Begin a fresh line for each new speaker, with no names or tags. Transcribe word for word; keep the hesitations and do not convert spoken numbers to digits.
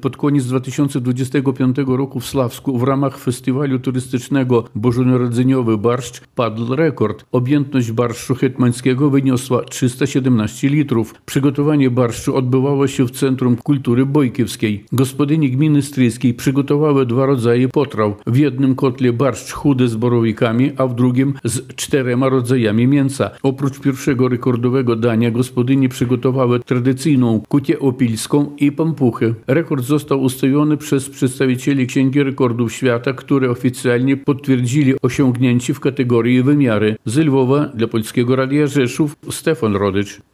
pod koniec dwa tysiące dwudziestego piątego roku w Sławsku w ramach festiwalu turystycznego Bożonarodzeniowy Barszcz padł rekord. Objętność barszczu hetmańskiego wyniosła trzysta siedemnaście litrów. Przygotowanie barszczu odbywało się w Centrum Kultury Bojkiewskiej. Gospodyni gminy Stryjskiej przygotowały dwa rodzaje potraw. W jednym kotle barszcz chudy z borowikami, a w drugim z czterema rodzajami mięsa. Oprócz pierwszego rekordowego dania gospodyni przygotowały tradycyjną kutię opilską i pampuchę. Rekord został ustalony przez przedstawicieli Księgi Rekordów Świata, które oficjalnie potwierdzili osiągnięcie w kategorii wymiary. Z Lwowa dla Polskiego Radia Rzeszów Stefan Rodycz.